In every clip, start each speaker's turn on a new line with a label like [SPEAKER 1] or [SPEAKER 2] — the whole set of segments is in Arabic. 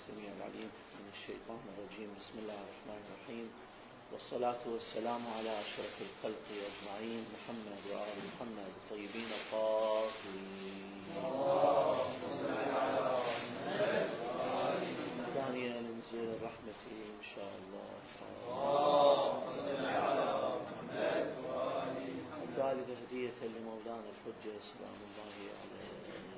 [SPEAKER 1] السميع العليم من الشيطان الرجيم. بسم الله الرحمن الرحيم، والصلاة والسلام على أشرف الخلق أجمعين، محمد وآل محمد الطيبين الطاهرين. ثانيا ننزل رحمتي إن شاء الله. الثالثة هدية لمولانا الحجة سلام الله عليه.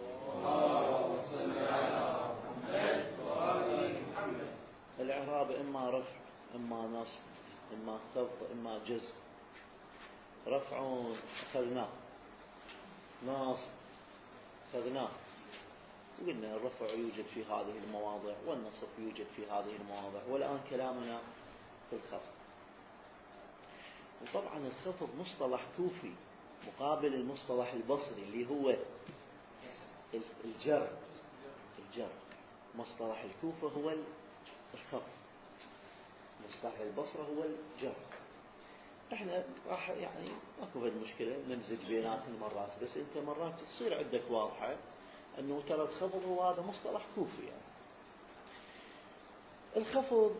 [SPEAKER 1] الإعراب إما رفع إما نصب إما خفض إما جزم. رفع أخذناه، نصب أخذناه، وقلنا الرفع يوجد في هذه المواضع والنصب يوجد في هذه المواضع، والآن كلامنا في الخفض. وطبعا الخفض مصطلح كوفي مقابل المصطلح البصري اللي هو الجر. مصطلح الكوفة هو الخفض، مصطلح البصرة هو الجر. احنا راح يعني ماكو فد مشكلة نمزج بينات المرات، بس انت مرات تصير عندك واضحة انه ترى الخفض هو هذا مصطلح كوفي. يعني الخفض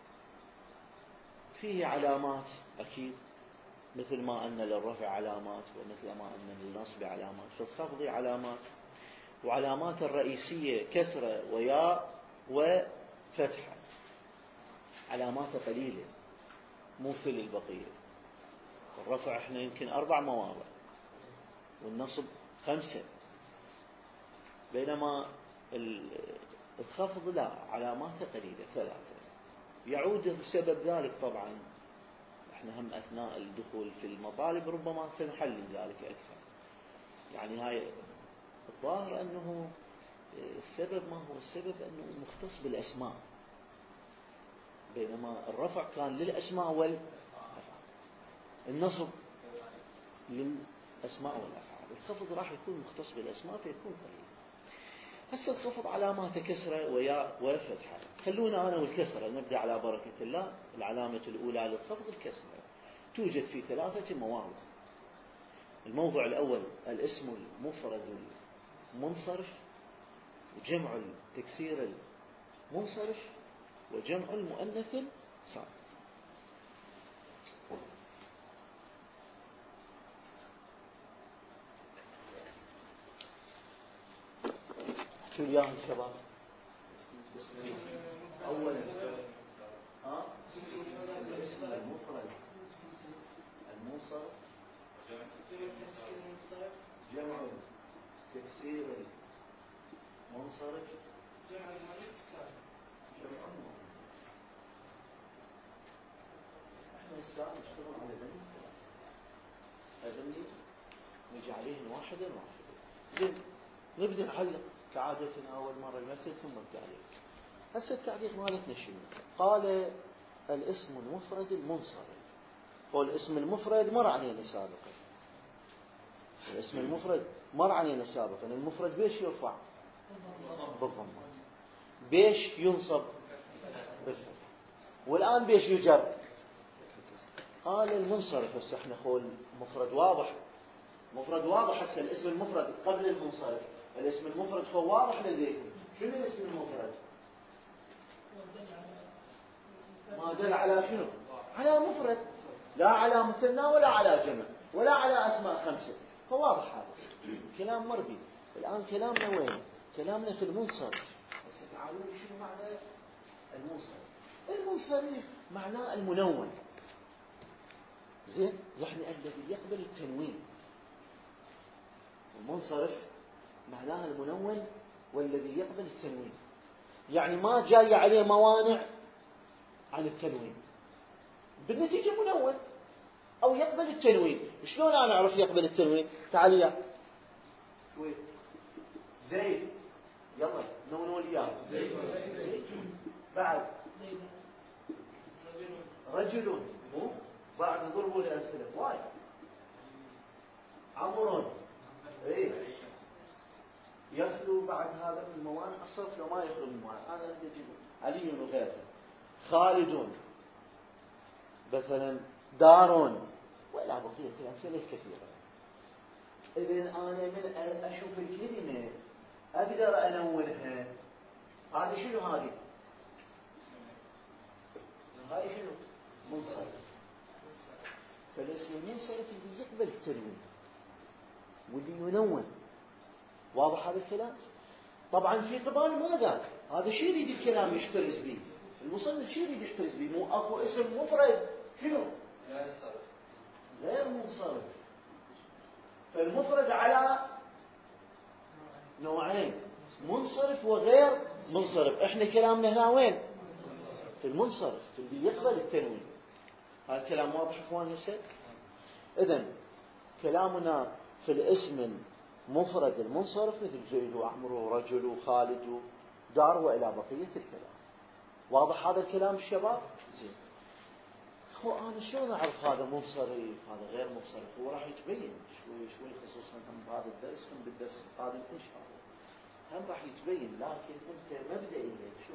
[SPEAKER 1] فيه علامات اكيد، مثل ما ان للرفع علامات ومثل ما ان للنصب علامات، فالخفض علامات، وعلامات الرئيسية كسرة وياء وفتحة، علامات قليلة مو مثل البقية. الرفع احنا يمكن 4 مواضع والنصب 5، بينما الخفض لا، علاماته قليلة 3. يعود بسبب ذلك طبعا احنا هم اثناء الدخول في المطالب ربما سنحلل ذلك اكثر. يعني هاي الظاهر انه السبب ما هو السبب انه مختص بالاسماء، بينما الرفع كان للاسماء والافعال، النصب للاسماء والافعال، الخفض راح يكون مختص بالاسماء فيكون قليل. هسه الخفض علاماته كسره وياء وفتحه. خلونا انا والكسره نبدا على بركه الله. العلامه الاولى للخفض الكسره، توجد في 3 مواضع. الموضع الاول الاسم المفرد المنصرف، وجمع التكسير المنصرف، وجمع المؤنث السالم. شو اليوم شباب؟ اولا الاسم المفرد المنصرف، جمع تكسير المنصرف، جمع المؤنث السالم. احنا الساعة نشتغل على ذني نجي عليهن واحدا واحدا. زين، نبدأ نعلق كعادتنا أول مرة المثل ثم التعليق. هسه التعليق مالتنا شنو؟ قال الاسم المفرد المنصرف. هو الاسم المفرد مر علينا سابقا، الاسم المفرد مر علينا سابقا. المفرد بيش يرفع؟ بالضمة. بيش ينصب؟ بالفتح. والآن بيش يجر؟ قال المنصرف. هسه احنا قول مفرد واضح، مفرد واضح. هسه الاسم المفرد قبل المنصرف، الاسم المفرد هو واضح لديكم. شنو الاسم المفرد؟ ما دل على شنو؟ على مفرد، لا على مثنى ولا على جمع ولا على اسماء 5. فواضح هذا كلام مربي. الان كلامنا وين؟ كلامنا في المنصرف. هسه تعالوا شنو معنى المنصرف؟ المنصرف معناه المنون. زين، يعني الذي يقبل التنوين. المنصرف معناه المنون والذي يقبل التنوين، يعني ما جاي عليه موانع عن التنوين، بالنتيجة منون أو يقبل التنوين. شلون أنا أعرف يقبل التنوين؟ تعال يا زيد، يلا نون إياه. زيد بعد رجل، مو بعد ضربوا الأمثلة وايد. عمر، إيه يخلو بعد هذا من الموانع الصرف لو ما يخلو من الموانع. أنا أجيب علي وغيره. خالد مثلا، دار، ولا بقية الأمثلة كثيرة. إذن أنا من أشوف الكلمة أقدر أنونها. هذه شنو هذه؟ فالاسم المنصرف اللي يقبل التنوين واللي ينون. واضح هذا الكلام؟ طبعا في قبال ما قال هذا شيء يريد الكلام يحترز به المصنف، شيء يريد يحترز به؟ مو اكو اسم مفرد شنو؟ غير منصرف. فالمفرد على نوعين، منصرف وغير منصرف. احنا كلامنا هنا وين؟ في المنصرف، في اللي يقبل التنوين. هذا الكلام واضح اخوان هسه؟ اذن كلامنا في الاسم المفرد المنصرف مثل زيد وعمرو ورجل وخالد ودار والى بقيه الكلام. واضح هذا الكلام الشباب؟ زين. هو انا شلون اعرف هذا منصرف هذا غير منصرف؟ هو راح يتبين شوي شوي، خصوصا هم بهذا الدرس، هم بالدرس القادم ان شاء الله هم راح يتبين. لكن انت مبدئيا شوف،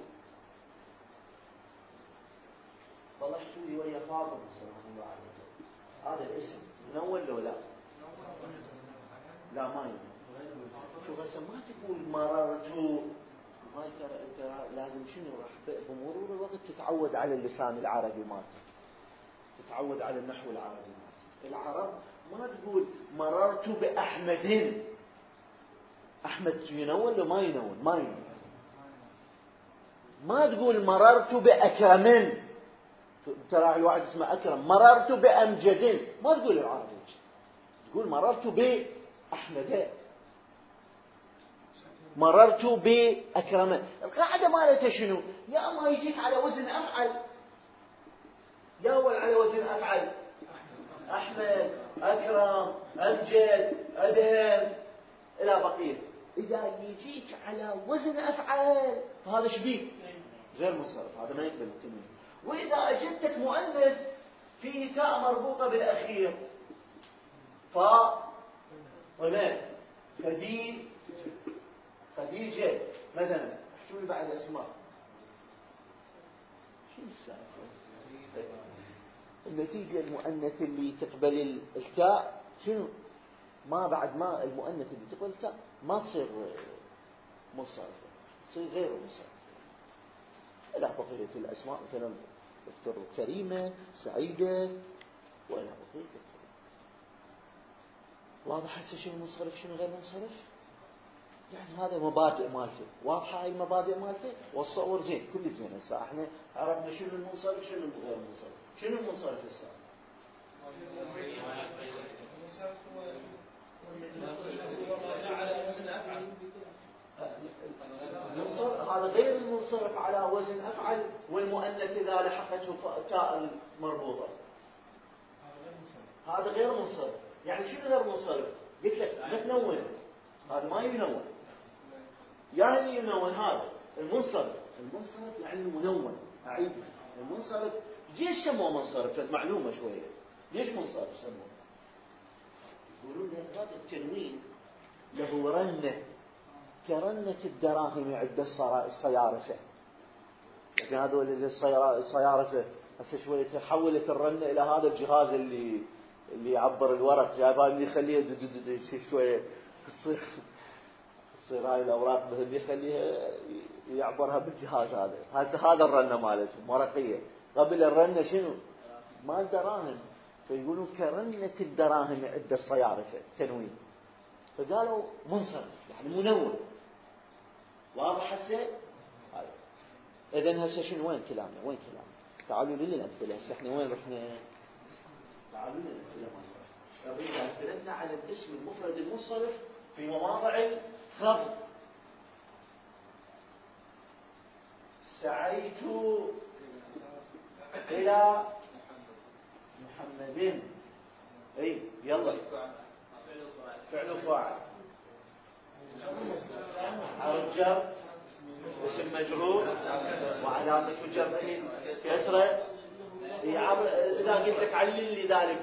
[SPEAKER 1] والله احكي ويا فاطمه سلام الله عليها، هذا الاسم منون لو لا؟ لا ما ينون. شوف هسه ما تقول مررت، هاي ترى انت لازم شنو راح بمرور الوقت تتعود على اللسان العربي مالتك، تتعود على النحو العربي مالتك. العرب ما تقول مررت بأحمد. أحمد ينون لو ما ينون؟ ما ينون. ما تقول مررت بأكرم، ترى الواحد اسمه أكرم. مررت بأمجد ما تقول العربي، تقول مررت بأحمد، مررت بأكرم. القاعدة مالته شنو؟ يا ما يجيك على وزن أفعل، يا أول على وزن أفعل، أحمد، أكرم، أمجد، أدهم إلى بقية. إذا يجيك على وزن أفعال فهذا شبيه غير منصرف، هذا ما يقبل التنوين. وإذا أجدتك مؤنث فيه تاء مربوطة بالأخير، طلال، خديجة مثلا، شو اللي بعد اسماء؟ شو السالفة؟ النتيجة المؤنث اللي تقبل التاء شنو؟ ما بعد ما المؤنث اللي تقبل التاء ما تصير منصرفة، تصير غير منصرفة. إلى بقية الأسماء مثلا دكتور كريمة، سعيدة، وإلى بقية الكلام. واضح هسه شنو منصرف شنو غير منصرف؟ يعني هذا مبادئ مالته، واضحة هاي المبادئ مالته، والصور زين كل زين. هسه احنا عرفنا شنو المنصرف شنو غير المنصرف. شنو المنصرف هسه؟ هذا غير المنصرف على وزن أفعل، والمؤنث إذا لحقته تاء مربوطة هذا غير منصرف. يعني شنو غير منصرف؟ قلت لك ما تنون، هذا ما ينون، يعني ينون. هذا المنصرف، المنصرف يعني المنون. أعيد، المنصرف ليش سموه منصرف؟ معلومة شوية، ليش منصرف سموه؟ يقولون هذا التنوين له رنة كرنة الدراهم عند الصيارفة. لكن هذول الصيارفة هسه شوية تحولت الرنة إلى هذا الجهاز اللي يعبر الورق، جايبها اللي يخليها شوية تصير هاي الأوراق مثل يخليها يعبرها بالجهاز هذا الرنة مالتهم ورقية. قبل الرنة شنو؟ مال دراهم، فيقولون كرنة الدراهم عند الصيارفة تنوين، فقالوا منصرف يعني منون. واضح هسه؟ إذن هسه شنو وين كلامنا؟ وين كلامنا؟ تعالوا للأمثلة. هسه احنا وين رحنا؟ تعالوا للأمثلة مصرف. الرجال أمثلتنا على الاسم المفرد المنصرف في مواضع الخفض. سعيت إلى محمد. اي يلا فعل فاعل، حرف جر، اسم مجرور، وعلامة جره كسرة. إذا قلت لك علل لي ذلك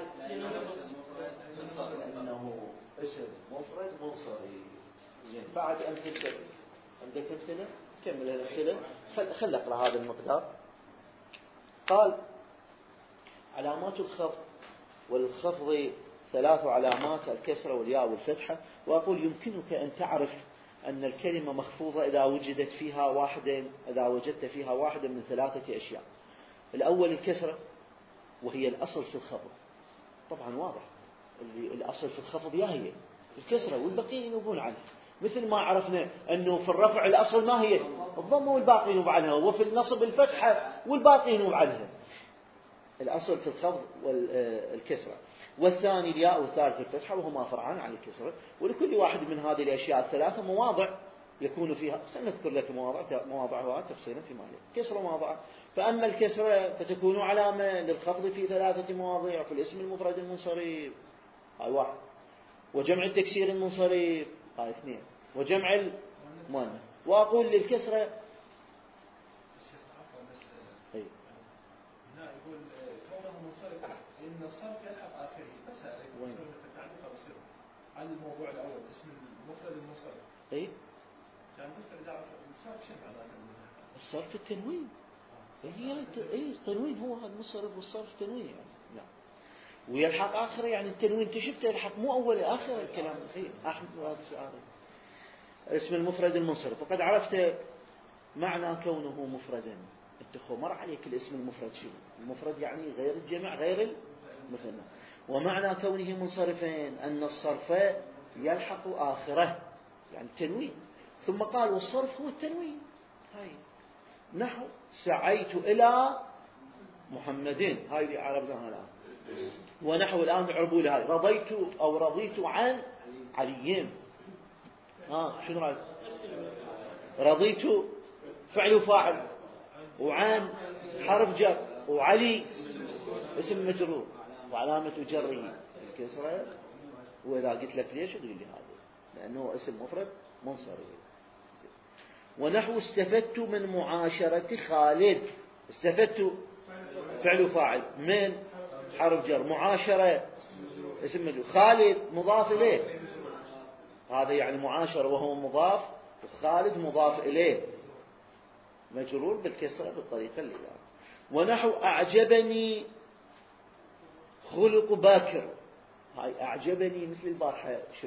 [SPEAKER 1] لأنه اسم مفرد منصرف. زين بعد أمثلة، عندك أمثلة؟ كمل الأمثلة، خل أقرأ هذا المقدار. قال علامات الخفض، والخفض 3 علامات: الكسرة والياء والفتحة. وأقول يمكنك أن تعرف أن الكلمة مخفوضة إذا وجدت فيها واحدة من 3 أشياء. الأول الكسرة، وهي الأصل في الخفض، طبعا واضح الأصل في الخفض يا هي الكسرة والبقية ينوبون عنها، مثل ما عرفنا أنه في الرفع الأصل ما هي الضمة والباقي ينوب عنها، وفي النصب الفتحة والباقي ينوب عنها. الأصل في الخفض والكسرة، والثاني الياء والثالث الفتحة، وهما فرعان عن الكسرة. ولكل واحد من هذه الأشياء الثلاثة مواضع يكون فيها، سنذكر لك مواضعها تفصيلا في مالك. كسرة مواضع، فأما الكسرة فتكون علامة للخفض في 3 مواضع: في الاسم المفرد المنصرف هاي 1، وجمع التكسير المنصرف هاي 2، وجمع المؤنث. وأقول للكسرة
[SPEAKER 2] هنا يقول كونه منصرفا إن الصرف يلحق آخره، بس هذا يكون التعليق بصير على الموضوع الأول اسم المفرد المنصرف.
[SPEAKER 1] أي
[SPEAKER 2] يعني بس إذا الصرف شنو معناه؟
[SPEAKER 1] الصرف التنوين. هي التنوين هو هذا المنصرف، والصرف تنوين يعني. نعم. ويلحق آخره يعني التنوين تشفته يلحق مو أول آخر الكلام. أحمد هذا السؤال. اسم المفرد المنصرف، وقد عرفت معنى كونه مفردا. انت مر عليك الاسم المفرد شنو؟ المفرد يعني غير الجمع غير المثنى. ومعنى كونه منصرفين أن الصرف يلحق آخره يعني التنوين. ثم قال والصرف هو التنوين. هاي نحو سعيت إلى محمدين، هاي اللي عرفناها الآن. ونحو الآن عربوا هاي رضيت أو رضيت عن عليين. شنو رأيك؟ رضيت فعل وفاعل، وعن حرف جر، وعلي اسم مجرور، وعلامة جره الكسرة. وإذا قلت لك ليش تقول لي هذا؟ لأنه اسم مفرد منصرف. ونحو استفدت من معاشرة خالد. استفدت فعل وفاعل، من حرف جر، معاشرة اسم مجرور، خالد مضاف إليه، هذا يعني معاشرة وهو مضاف، وخالد مضاف إليه مجرور بالكسرة بالطريقة اللي قال. ونحو أعجبني خلق باكر. هاي أعجبني مثل البارحة شوف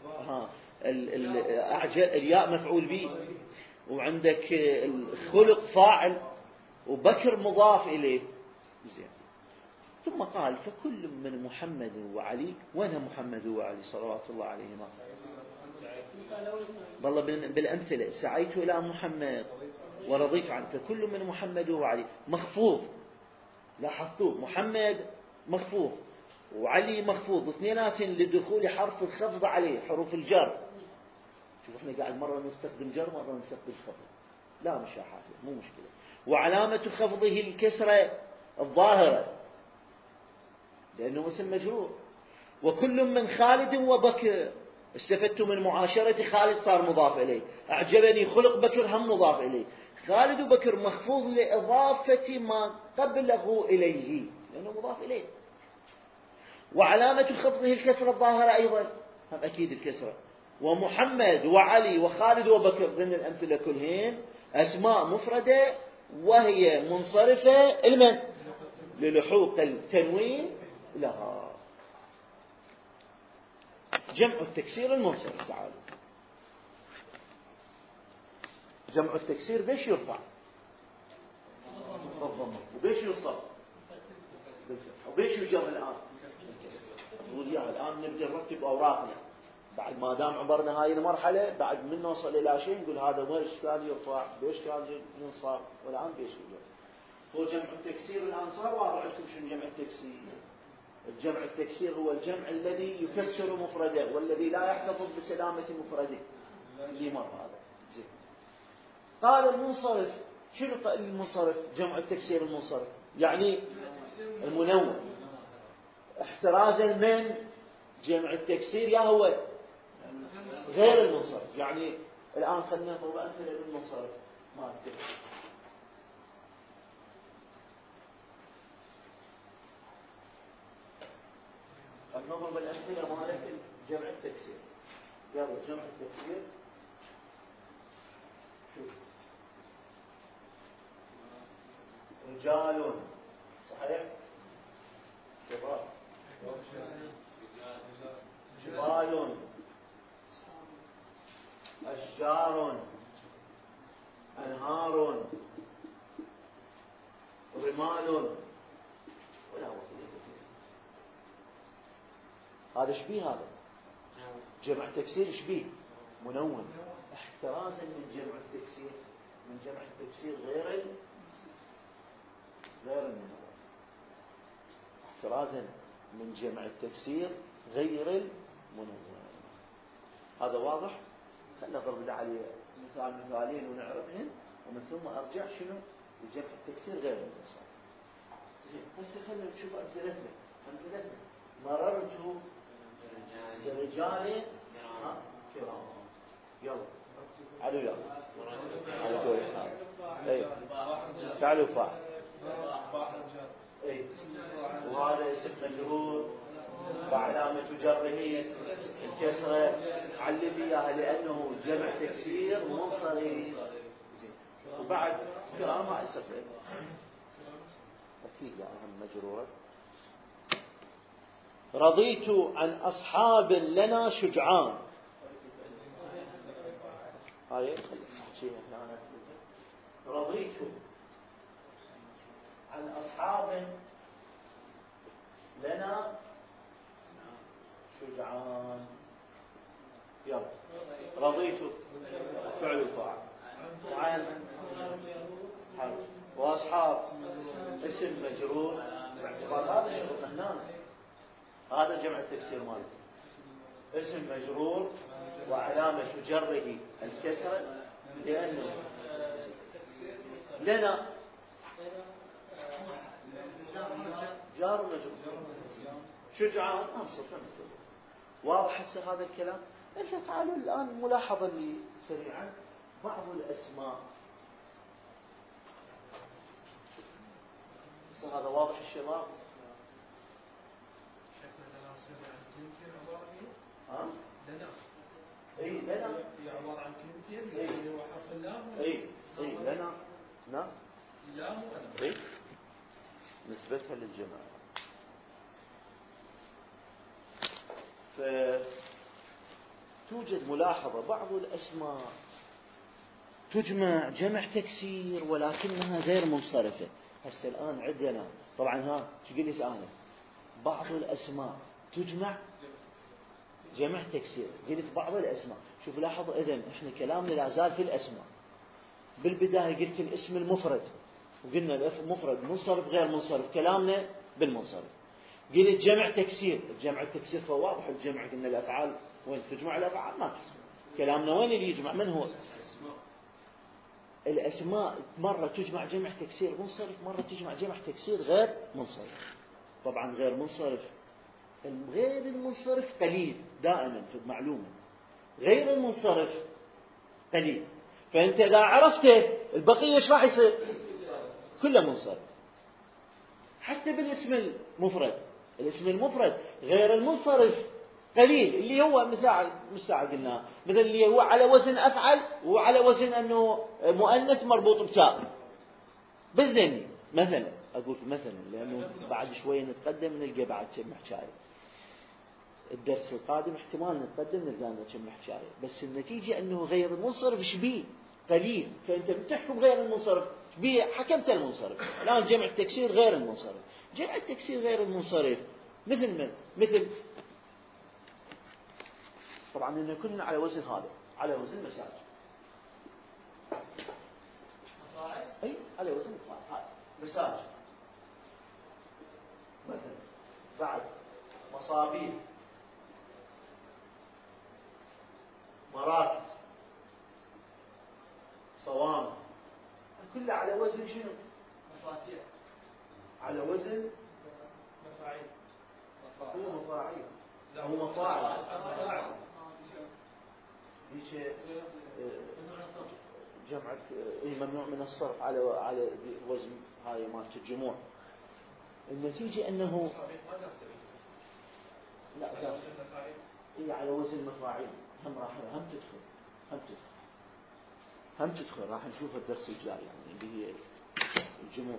[SPEAKER 1] الياء مفعول به، وعندك الخلق فاعل، وبكر مضاف إليه. زين. ثم قال فكل من محمد وعلي. وين محمد وعلي صلوات الله عليهما؟ والله بالأمثلة سعيت إلى محمد ورضيت عنه، فكل من محمد وعلي مخفوض. لاحظتوا محمد مخفوض وعلي مخفوض، واثنينات لدخول حرف الخفض عليه، حروف الجر. شوف احنا قاعد مرة نستخدم جر مرة نستخدم خفض، لا مشاحات مو مشكلة. وعلامة خفضه الكسرة الظاهرة لأنه اسم مجرور. وكل من خالد وبكر. استفدت من معاشرة خالد صار مضاف إليه، أعجبني خلق بكر هم مضاف إليه. خالد وبكر مخفوض لإضافة ما قبله إليه لأنه مضاف إليه. وعلامة خفضه الكسرة الظاهرة أيضا هم أكيد الكسرة. ومحمد وعلي وخالد وبكر ضمن الأمثلة كلهن أسماء مفردة وهي منصرفة للحوق التنوين لها. جمع التكسير المنصرف. تعالوا جمع التكسير بيش يرفع بالضمة، وبيش ينصب بالفتحة، وبيش يجر الآن تقول يا الآن نبدأ نرتب أوراقنا بعد ما دام عبرنا هاي المرحلة. بعد من نوصل إلى شيء نقول هذا ويش كان يرفع بيش كان ينصب والآن بيش يجر. هو جمع التكسير الآن صار واضح لكم شنو جمع التكسير. الجمع التكسير هو الجمع الذي يكسر مفرده والذي لا يحتفظ بسلامة مفرده. اللي مر هذا زين. قال المنصرف. شنو المنصرف؟ جمع التكسير المنصرف يعني المنون، احترازا من جمع التكسير يا هو غير المنصرف. يعني الآن خلينا نضرب أمثلة بالمنصرف ما أتكلم. نضرب الأمثلة مالت جمع التكسير. يلا جمع التكسير. شوف رجال صحيح، شباب، جبال، أشجار، أنهار، رمال، ولا وصل. هذا شبيه، هذا جمع تكسير شبيه منون، احترازا من جمع التكسير، من جمع التكسير غير المنون، احترازا من جمع التكسير غير المنون. هذا واضح؟ خلنا نضرب عليه مثالين ونعرفهن، ومن ثم ارجع شنو لجمع التكسير غير المنصرف. زين هسه خلينا نشوف امثلتنا. مررت برجال كرام. يلا علو يلا على دوري اي تعالوا فاعل اي، وهذا اسم مجرور وعلامة جره الكسرة، علم اياها لانه جمع تكسير منصرف. وبعد كرام هاي صفة اكيد لانها مجرورة. رضيت عن اصحاب لنا شجعان، هاي احكيها هنا. رضيت عن اصحاب لنا شجعان. يلا رضيت فعل وفاعل، وعن واصحاب اسم مجرور باعتبار هذا شغلنا هنا، هذا جمع التكسير مالته، اسم مجرور وعلامة جره الكسرة لأنه لنا جار مجرور. شجعان أمصر. واضح هسه هذا الكلام؟ إذا تعالوا الآن ملاحظة لي سريعا بعض الأسماء. هذا واضح الشباب؟
[SPEAKER 2] لنا
[SPEAKER 1] اي لنا
[SPEAKER 2] هي عبارة عن كلمتين،
[SPEAKER 1] اي
[SPEAKER 2] اللي هو حرف اللام
[SPEAKER 1] اي لنا نعم
[SPEAKER 2] لام وأنا
[SPEAKER 1] اي نسبتها للجماعة. فتوجد ملاحظة بعض الأسماء تجمع جمع تكسير ولكنها غير منصرفة. هسه الآن عندنا طبعا شو قلت أنا؟ بعض الأسماء تجمع جمع تكسير، قلت بعض الأسماء. شوف لاحظ إذن إحنا كلامنا لا زال في الأسماء. بالبداية قلت الاسم المفرد وقلنا المفرد منصرف غير منصرف، كلامنا بالمنصرف. قلت جمع تكسير، الجمع التكسير فواضح الجمع، قلنا الأفعال وين تجمع الأفعال ما تجمع، كلامنا وين اللي يجمع؟ من هو؟ الأسماء مرة تجمع جمع تكسير منصرف، مرة تجمع جمع تكسير غير منصرف. طبعا غير منصرف، غير المنصرف قليل دائما في المعلومة، غير المنصرف قليل. فأنت إذا عرفته البقية ايش راح يصير؟ كله منصرف. حتى بالاسم المفرد، الاسم المفرد غير المنصرف قليل، اللي هو مثل قلنا مثل اللي هو على وزن أفعل وعلى وزن أنه مؤنث مربوط بتاء بالذني مثلا. أقول مثلا لأنه بعد شوية نتقدم نلقى بعد كم حكاية. الدرس القادم احتمال نتقدم نلقى كم حكاية، بس النتيجة أنه غير المنصرف شبيه قليل. فأنت بتحكم غير المنصرف شبيه، حكمت المنصرف. الآن جمع التكسير غير المنصرف، جمع التكسير غير المنصرف مثل من؟ مثل طبعا إن كلنا على وزن هذا، على وزن مساج. أي على وزن هذا مساج مثلا. بعد مصابيح، مراكز، صوامع، كله على وزن شنو؟
[SPEAKER 2] مفاتيح،
[SPEAKER 1] على وزن
[SPEAKER 2] مفاعيل.
[SPEAKER 1] هو مفاعيل،
[SPEAKER 2] لا
[SPEAKER 1] هو مفاعل. هيك جمعت ممنوع من الصرف على وزن هاي مالت الجموع. النتيجة أنه لا هي على وزن مفاعيل. هم تدخل راح نشوف الدرس الجاي يعني اللي هي الجموع.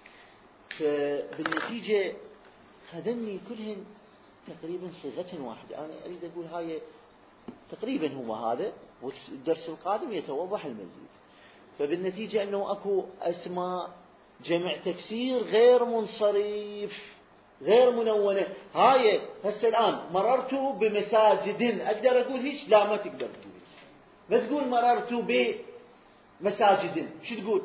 [SPEAKER 1] فبالنتيجة هذني كلهن تقريبا صيغة واحدة. أنا أريد أقول هاي تقريبا هو هذا، والدرس القادم يتوضح المزيد. فبالنتيجة أنه أكو أسماء جمع تكسير غير منصرف غير منونة. هاي هسه الآن مررت بمساجد، أقدر أقول هيش؟ لا، ما تقدر تقول هيش. ما تقول مررت بمساجد، شو تقول؟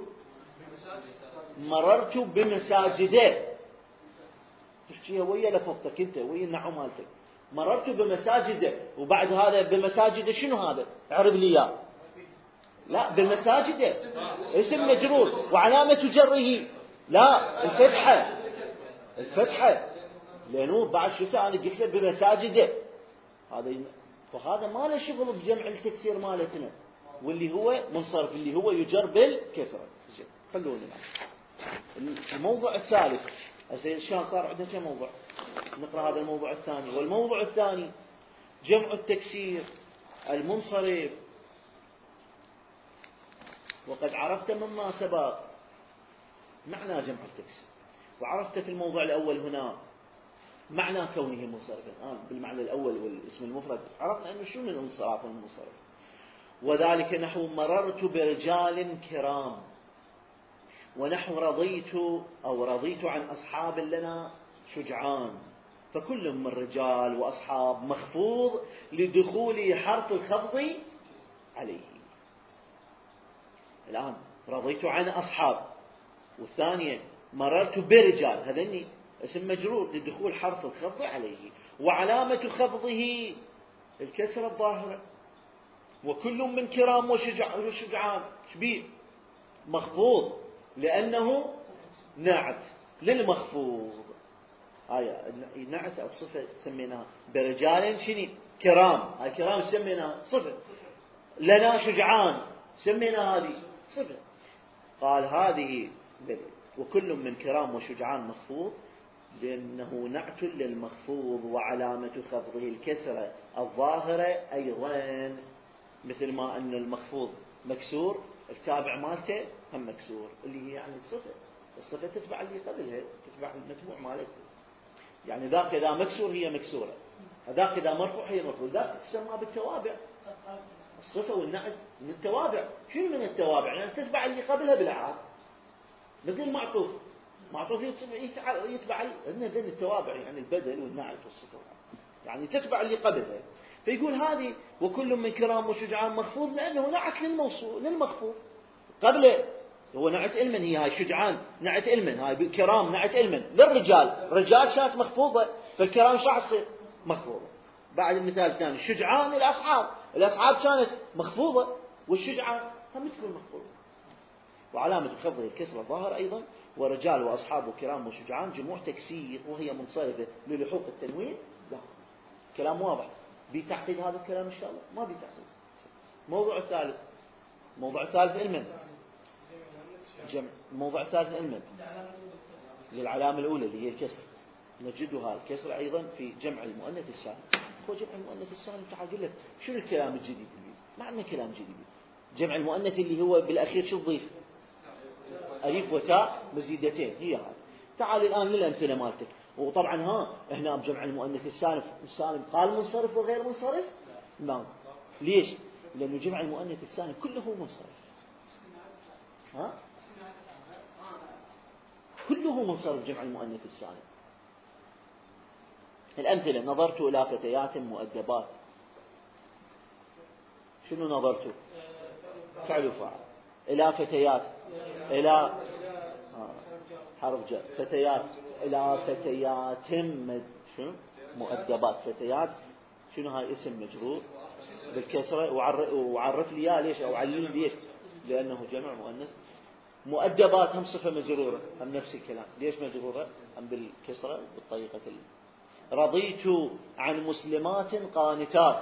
[SPEAKER 1] مررت بمساجد، تحكيها ويا لفظتك انت، ويا النحو مالتك. مررت بمساجد، وبعد هذا بمساجد شنو هذا؟ اعرب لي اياه. لا، بمساجد اسم مجرور وعلامة جره لا الفتحة لأنه بعد شو أنا قلت له بمساجد، فهذا ما له شغل بجمع التكسير مالتنا، واللي هو منصرف اللي هو يجر بالكسرة. خلونا الموضوع الثالث. شلون صار عندنا كم موضوع؟ نقرأ هذا الموضوع الثاني. والموضوع الثاني جمع التكسير المنصرف. وقد عرفت مما سبق معنى جمع التكسير، وعرفت في الموضوع الأول هنا معنى كونه منصرفا. بالمعنى الأول والاسم المفرد عرفنا أنه شنو الانصراف والمنصرف. وذلك نحو مررت برجال كرام، ونحو رضيت عن أصحاب لنا شجعان، فكل من رجال وأصحاب مخفوض لدخول حرف الخفض عليه. الآن رضيت عن أصحاب، والثانية مررت برجال، هذني اسم مجرور لدخول حرف الخفض عليه، وعلامة خفضه الكسرة الظاهرة. وكل من كرام وشجعان شبيه مخفوض لأنه نعت للمخفوض. نعت أو صفة سميناها برجال شني كرام، هاي كرام سميناها صفة. لنا شجعان سمينا هذه صفة. قال هذه بدل. وكل من كرام وشجعان مخفوض لأنه نعت للمخفوض، وعلامة خفضه الكسرة الظاهرة أيضا، مثل ما أن المخفوض مكسور التابع مالته هم مكسور، اللي هي يعني الصفة تتبع اللي قبلها، تتبع المتبوع مالته. يعني ذاك إذا مكسور هي مكسورة، ذاك إذا مرفوع هي مرفوع. ذاك تسمى بالتوابع. الصفة والنعت من التوابع. شنو من التوابع؟ يعني تتبع اللي قبلها بالإعراب، مثل المعطوف. معطوف يتبع هذين التوابع، يعني البدل والنعت والصفة، يعني تتبع اللي قبلها. فيقول هذه وكل من كرام وشجعان مخفوض لأنه نعت للمخفوض قبله. هو نعت علما، هي هاي شجعان نعت علما، هاي كرام نعت علما للرجال. رجال كانت مخفوضة، فالكرام شو تصير؟ مخفوضة. بعد المثال الثاني شجعان الأصحاب كانت مخفوضة، والشجعان هم تكون مخفوضة. وعلامة خفضه الكسر الظاهر أيضا. ورجال وأصحاب وكرام وشجعان جموع تكسير، وهي منصرفة للحوق التنوين. لا، كلام واضح. بتعقيد هذا الكلام إن شاء الله؟ ما بتعقيد. موضوع الثالث علما. الموضوع الثالث علما للعلامة الأولى اللي هي الكسر، نجدها الكسر أيضا في جمع المؤنث السالم. هو جمع المؤنث السالم تعال قل لك شنو الكلام الجديد اللي ما عندنا كلام جديد. جمع المؤنث اللي هو بالأخير شو تضيف؟ ألف وتاء مزيدتين، هي هذا. تعال الآن للأمثلة مالتك. وطبعا هنا بجمع المؤنث السالم قال منصرف وغير منصرف؟ نعم. ليش؟ لأنه جمع المؤنث السالم كله منصرف. كله منصرف جمع المؤنث السالم. الأمثلة: نظرت إلى فتيات مؤدبات. شنو نظرت؟ فعل وفاعل. إلى فتيات، إلى حرف جر. فتيات، إلى فتيات شنو؟ مؤدبات. فتيات شنو؟ هاي اسم مجرور بالكسرة. وعرف لي اياه ليش، او علم ليش؟ لأنه جمع مؤنث. مؤدبات هم صفة مجرورة، هم نفس الكلام. ليش مجرورة؟ هم بالكسرة بالطريقة رضيت عن مسلمات قانتات.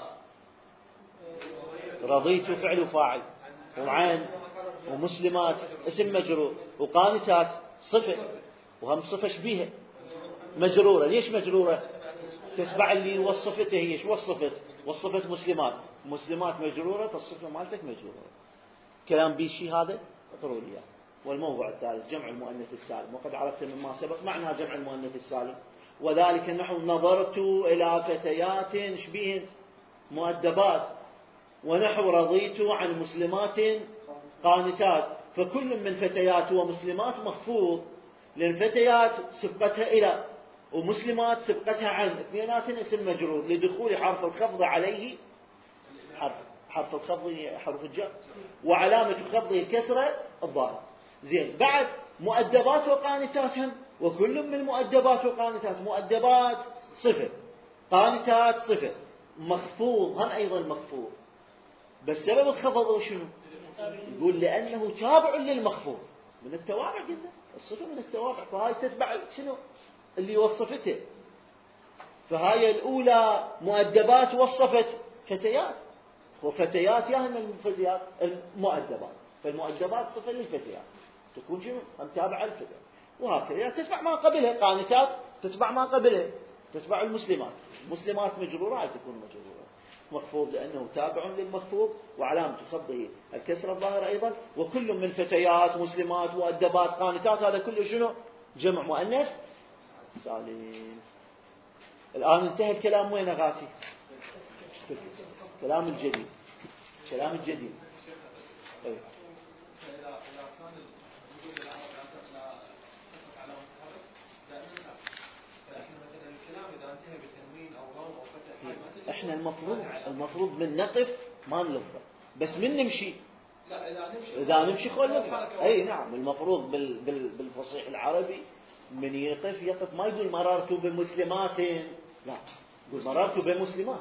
[SPEAKER 1] رضيت فعل وفاعل، وعن ومسلمات اسم مجرور، وقانتات صفة، وهم صفة شبيهة مجرورة. ليش مجرورة؟ تتبع اللي وصفته. هي شو وصفت مسلمات مجرورة، فالصفة مالتك مجرورة. كلام بيشي هذا اقروا لي. والموضوع الثالث جمع المؤنث السالم. وقد عرفت مما سبق معنى جمع المؤنث السالم. وذلك نحو نظرت إلى فتيات شبيه مؤدبات، ونحو رضيت عن مسلمات قانتات. فكل من فتيات ومسلمات مخفوض، لأن فتيات سبقتها إلى، ومسلمات سبقتها عن، اثنيناتن اسم مجرور لدخول حرف الخفض عليه، حرف الخفض حرف الجر، وعلامة خفضه الكسرة الظاهرة. زين، بعد مؤدبات وقانتات هم، وكل من المؤدبات وقانتات، مؤدبات صفة، قانتات صفة، مخفوض هم أيضا مخفوض، بس سبب الخفض وشنو؟ يقول لأنه تابع للمخفوض من التوابع، قلنا الصفة من التوابع، فهاي تتبع شنو اللي وصفته. فهاي الأولى مؤدبات وصفت فتيات، وفتيات ياهن الفتيات المؤدبات، فالمؤدبات صفة للفتيات تكون شنو؟ هم تابعة الفتيات، وهكذا تتبع ما قبلها، قانتات تتبع ما قبلها، تتبع المسلمات، مسلمات مجرورة هاي تكون مجرورة، مخفوض لأنه تابع للمخفوض، وعلامة خفضه الكسرة الظاهرة أيضا، وكل من فتيات مسلمات مؤدبات قانتات، هذا كله شنو؟ جمع مؤنث سالم. الآن انتهى الكلام، وين غاسي؟ كلام الجديد، كلام الجديد. أي. احنا المفروض من نقف ما نلفظ، بس من نمشي، اذا نمشي خل نلفظ. اي نعم، المفروض بالفصيح العربي من يقف ما يقول مررت بمسلمات، لا، يقول مررت بمسلمات.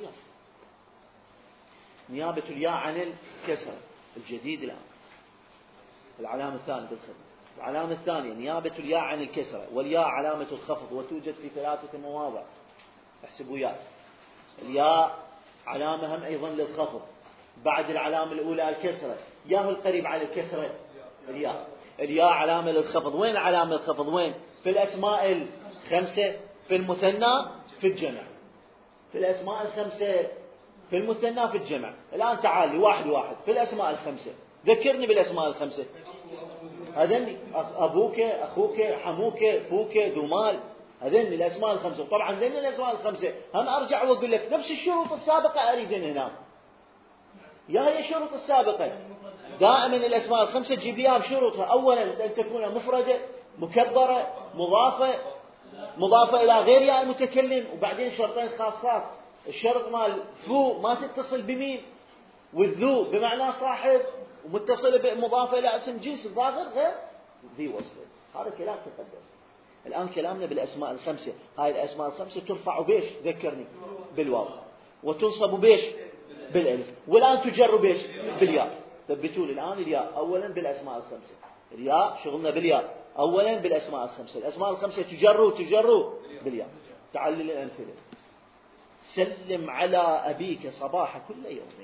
[SPEAKER 1] نيابة الياء عن الكسر الجديد الآن، العلامة الثانية بالخفض. العلامة الثانية نيابة الياء عن الكسرة، والياء علامة الخفض، وتوجد في 3 مواضع. احسبوا ياء، الياء علامة هم أيضا للخفض، بعد العلامة الأولى الكسرة، ياه القريب على الكسرة الياء علامة للخفض. وين علامة الخفض؟ وين؟ في الأسماء 5، في المثنى، في الجمع. في الأسماء 5 في المثنى في الجمع. الآن تعالي واحد في الأسماء 5، ذكرني بالأسماء 5. هذني أبوك، أخوك، حموك، فوك، ذمال، هذني الأسماء 5. طبعا هذني الأسماء 5 هم أرجع وأقول لك نفس الشروط السابقة أريد هنا، يا هي الشروط السابقة دائما الأسماء 5 تجيب لها بشروطها. أولا أن تكون مفردة مكبرة مضافة إلى غير ياء المتكلم، وبعدين شرطين خاصات، الشرط مال فو ما تتصل بمين، والذو بمعنى صاحب، ومتصل مضافة إلى اسم جنس الظاهر غير ذي وصف. هذا كلام تقدم. الآن كلامنا بالأسماء 5. هاي الأسماء 5 ترفع بيش؟ ذكرني بالواو، وتنصب بيش؟ بالألف، والآن تجر بيش؟ بالياء. ثبتوا لي الآن الياء أولا بالأسماء 5. الياء شغلنا بالياء أولا بالأسماء 5. الأسماء 5 تجر بالياء. تعلل الأمثلة. سلم على أبيك صباح كل يومين.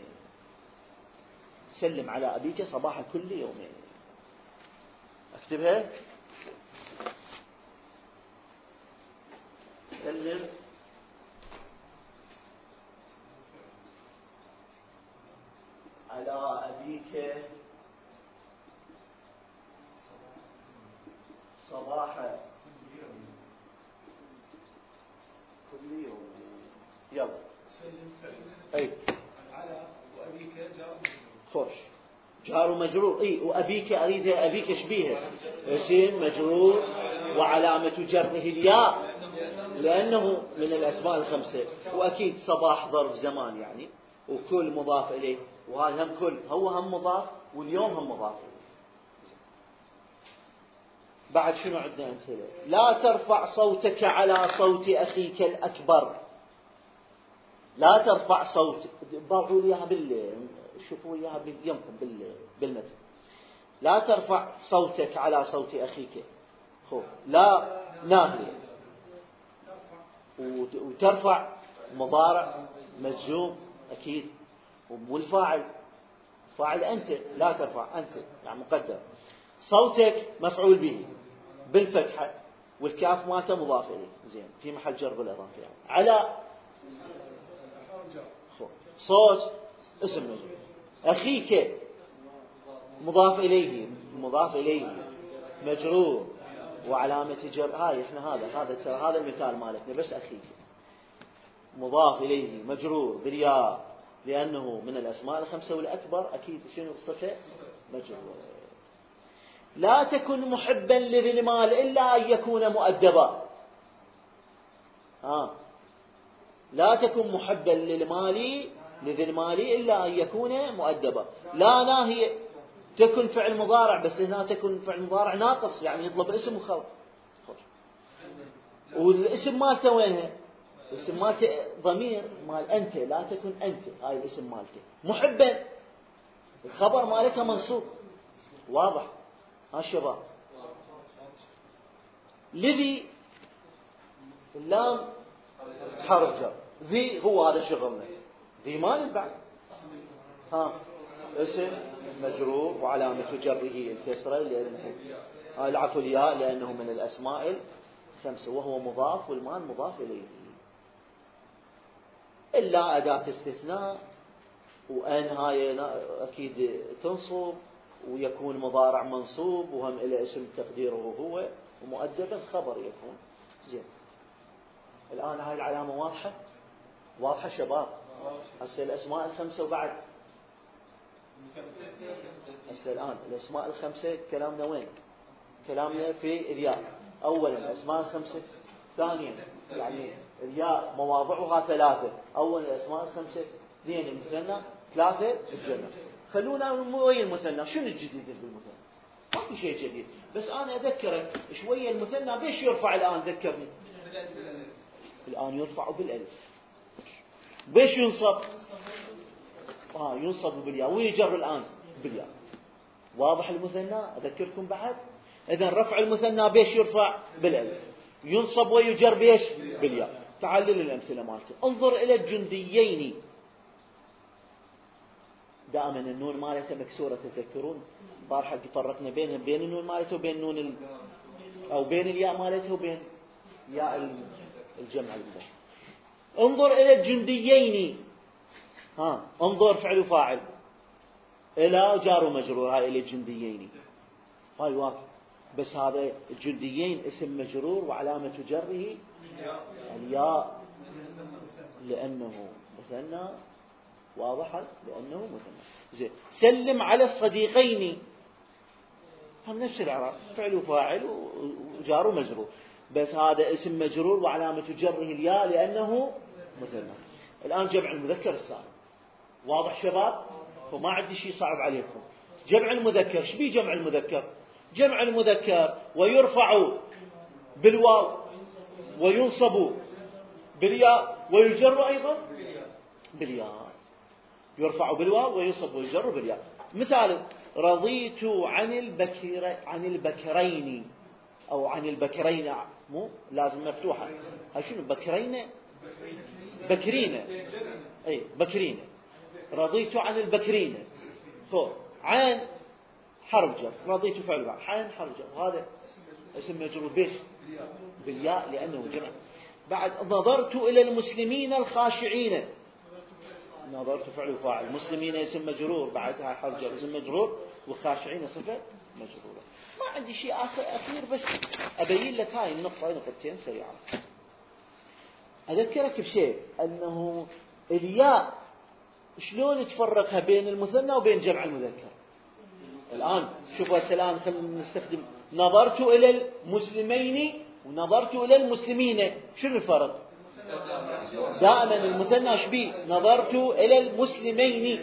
[SPEAKER 1] سلم على أبيك صباح كل يومين. أكتبها. سلم على أبيك صباح كل يوم. يلا أي
[SPEAKER 2] على وأبيك جار
[SPEAKER 1] خوش، جار مجرور. اي وأبيك أريد أبيك شبيهه، اسم مجرور وعلامة جره الياء لأنه من الأسماء 5. وأكيد صباح ظرف زمان يعني، وكل مضاف إليه، وهذا هم كل هو هم مضاف، واليوم هم مضاف إليه. بعد شنو عندنا أمثلة؟ لا ترفع صوتك على صوت أخيك الأكبر. لا ترفع صوتك، ضعوا لي اياها شوفوا اياها يمكن بالمتن. لا ترفع صوتك على صوت أخيك. لا ناهية، وترفع مضارع مجزوم أكيد، والفاعل فاعل أنت، لا ترفع أنت يعني مقدر. صوتك مفعول به بالفتحة، والكاف مالته مضاف إليه، زين، في محل جر بالإضافة يعني. على صوت اسم مجرور. أخيك مضاف إليه مجرور وعلامة جر. هاي احنا هذا المثال مالتنا، بس أخيك مضاف إليه مجرور بالياء لأنه من الأسماء 5 والأكبر أكيد شنو صفة مجرور. لا تكن محبا لذي المال إلا أن يكون مؤدبا. لا تكن محبا للمالي لذي المال إلا أن يكون مؤدبا. لا هي تكن فعل مضارع، بس هنا تكن فعل مضارع ناقص، يعني يطلب اسم وخبر. والاسم مالته وينها؟ الاسم مالته ضمير مال أنت، لا تكن أنت، هاي الاسم مالته. محبا الخبر مالتها منصوب، واضح ها الشباب. لذي اللام حرف جر، ذي هو هذا شغلنا، ذي ما نتبع. اسم مجرور وعلامة جره الكسرة لأنه العفو الياء لأنه من الأسماء الخمسة، وهو مضاف والمال مضاف إليه. إلا أداة استثناء، وأن هاي أكيد تنصب ويكون مضارع منصوب وهم إلى اسم تقديره هو، ومؤدبا خبر يكون. زين، الآن هاي العلامة واضحة شباب. هسه الأسماء الخمسة وبعد هسه الآن الأسماء الخمسة كلامنا وين؟ كلامنا في الياء. أولا الأسماء الخمسة، ثانيا يعني الياء مواضعها ثلاثة. أولا الأسماء الخمسة، اثنين المثنى، ثلاثة الجمع. خلونا وين المثنى؟ شنو الجديد بالمثنى؟ ما في شيء جديد، بس أنا أذكرك شوية. المثنى بيش يرفع الآن؟ ذكرني. الآن يرفع بالألف. بيش ينصب؟ ينصب بالياء، ويجر الآن بالياء. واضح المثنى؟ أذكركم بعد. إذن رفع المثنى بيش يرفع بالألف، ينصب ويجر بيش بالياء. تعلل الأمثلة مالته. انظر إلى الجنديين، دائما النون مالته مكسورة. تذكرون بارحة فرقنا بين النون مالته وبين نون أو بين الياء مالته وبين ياء الجمع المذكر. انظر إلى الجنديين. انظر فعل وفاعل، إلى جار ومجرور. هاي إلى الجنديين، هاي واضح. بس هذا الجنديين اسم مجرور وعلامة جره الياء لأنه مثنى. واضح لأنه مثنى. زين، سلم على الصديقين، هم نفس الإعراب، فعل وفاعل وجار ومجرور، بس هذا اسم مجرور وعلامة جره الياء لأنه مثنى. الآن جمع المذكر السالم. واضح شباب؟ فما عندي شيء صعب عليكم. جمع المذكر، ايش بيه جمع المذكر؟ جمع المذكر ويرفع بالواو وينصب بالياء ويجر أيضا بالياء. يرفع بالواو وينصب ويجر بالياء. مثال: رضيت عن البكرين أو عن البكرين، مو لازم مفتوحة. هاي شنو بكرين؟ بكرين، أي بكرين. رضيت عن البكرين، عين حرف جر، رضيت فعل عين حرف جر، هذا اسم مجرور بيش بالياء لأنه جمع. بعد نظرت إلى المسلمين الخاشعين، نظرت فعل وفاعل، المسلمين اسم مجرور بعدها حرف جر اسم مجرور، والخاشعين صفة مجرورة. ما عندي شيء أخير، بس أبين لك هاي النقطة نقطتين سريعة. أذكرك بشيء، أنه الياء شلون تفرقها بين المثنى وبين جمع المذكر. الآن شوفوا السلام، خلينا نستخدم نظرت إلى المسلمين ونظرت إلى المسلمين. شنو الفرق؟ دائما المثنى شبيه نظرت إلى المسلمين،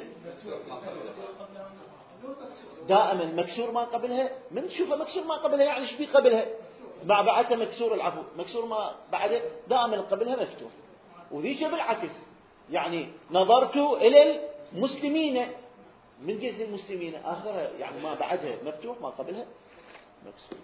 [SPEAKER 1] دائما مكسور ما قبلها. من تشوفه مكسور ما قبلها يعني شبيه قبلها مع بعدها مكسور، العفو مكسور ما بعده دائما قبلها مفتوح. وذيك بالعكس، يعني نظرت إلى المسلمين، من قلت المسلمين آخرها يعني ما بعدها مفتوح ما قبلها مكسور.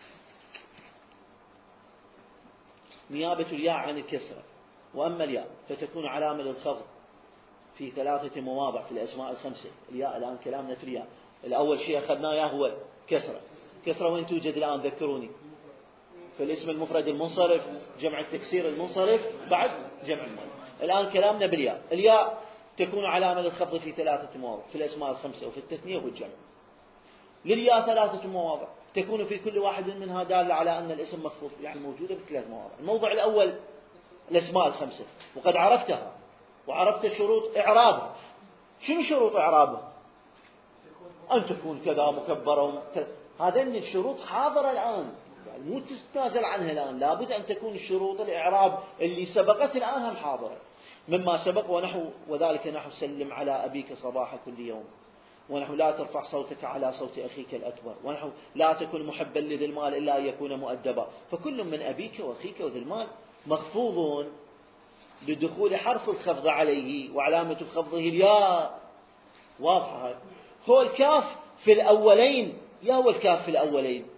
[SPEAKER 1] نيابة الياء عن الكسرة. وأما الياء فتكون علامة للخفض في 3 مواضع في الأسماء الخمسة. الياء الآن كلامنا في الياء. الأول شيء أخذناه هو كسرة. كسرة وين توجد الآن؟ ذكروني. في الاسم المفرد المنصرف، جمع التكسير المنصرف، بعد جمع المؤنث. الآن كلامنا بالياء. الياء تكون علامة للخفض في 3 مواضع في الأسماء الخمسة وفي التثنية والجمع. للياء 3 مواضع تكون في كل واحد منها دالة على أن الاسم مخفوض، يعني موجودة ب3 مواضع. الموضع الأول الأسماء الخمسة، وقد عرفتها وعرفت شروط إعرابها. شنو شروط إعرابها؟ أن تكون كذا مكبرة هذين الشروط حاضرة الآن، يعني مو تتنازل عنها الآن، لابد أن تكون الشروط الإعراب اللي سبقت الآن هم حاضرة مما سبق. وذلك نحو سلم على أبيك صباح كل يوم، ونحو لا ترفع صوتك على صوت أخيك الأكبر، ونحو لا تكن محبا لذي المال إلا أن يكون مؤدبا. فكل من أبيك وأخيك وذي المال مخفوض بدخول حرف الخفض عليه وعلامة خفضه الياء. واضحة هاي. هو الكاف في الأولين، يا هو الكاف في الأولين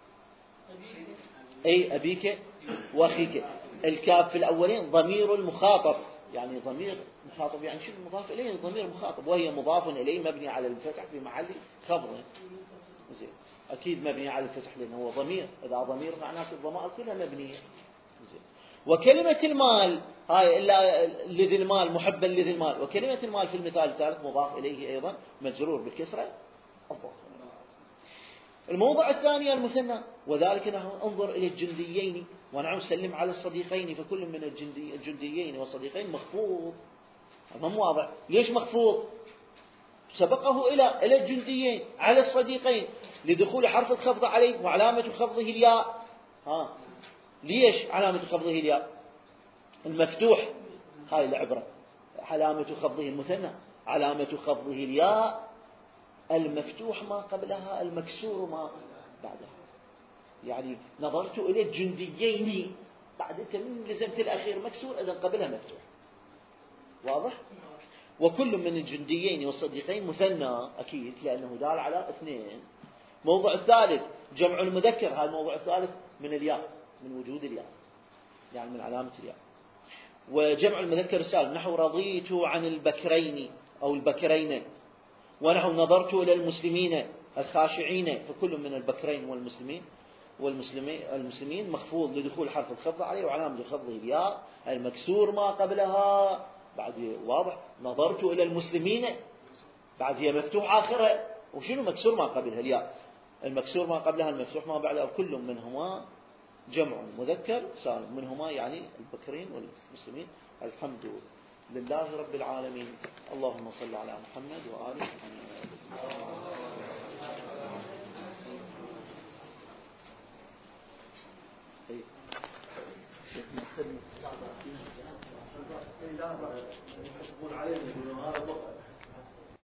[SPEAKER 1] أي أبيك وأخيك. الكاف في الأولين ضمير المخاطب، يعني ضمير مخاطب يعني شو مضاف إليه؟ ضمير مخاطب، وهي مضاف إليه مبني على الفتح في محل خفض. زين أكيد مبني على الفتح لأنه هو ضمير، إذا ضمير معناته الضمائر كلها مبنية. زين. وكلمة المال هاي إلا لذي المال محبا لذي المال، وكلمة المال في المثال الثالث مضاف إليه أيضا مجرور بالكسرة الظاهرة. الموضع الثاني المثنى، وذلك نحن انظر إلى الجنديين ونحن سلم على الصديقين، فكل من الجنديين والصديقين مخفوض. ما واضح ليش مخفوض؟ سبقه إلى الجنديين على الصديقين لدخول حرف الخفض عليه وعلامة خفضه الياء. ليش علامة خفضه الياء؟ المفتوح، هاي العبرة، علامة خفضه المثنى علامة خفضه الياء، المفتوح ما قبلها المكسور ما بعدها. يعني نظرت إلى الجنديين، بعد أنت من لزمت الأخير مكسور إذا قبلها مفتوح. واضح؟ وكل من الجنديين والصديقين مثنى أكيد لأنه دال على اثنين. موضع الثالث جمع المذكر، هذا الموضوع الثالث من الياء، من وجود الياء يعني من علامة الياء. وجمع المذكر السالم نحو رضيت عن البكرين أو البكرين، ونحو نظرت إلى المسلمين الخاشعين، فكل من البكرين والمسلمين مخفوض لدخول حرف الخفض عليه وعلامة خفضه الياء المكسور ما قبلها بعد. واضح؟ نظرت إلى المسلمين بعد هي مفتوح آخرها، وشنو مكسور ما قبلها الياء، المكسور ما قبلها المفتوح ما بعدها، كل منهما جمع مذكر سالم، منهما يعني البكرين والمسلمين. الحمد لله رب العالمين. اللهم صل على محمد وآل محمد. يحبون علينا يقولون هذا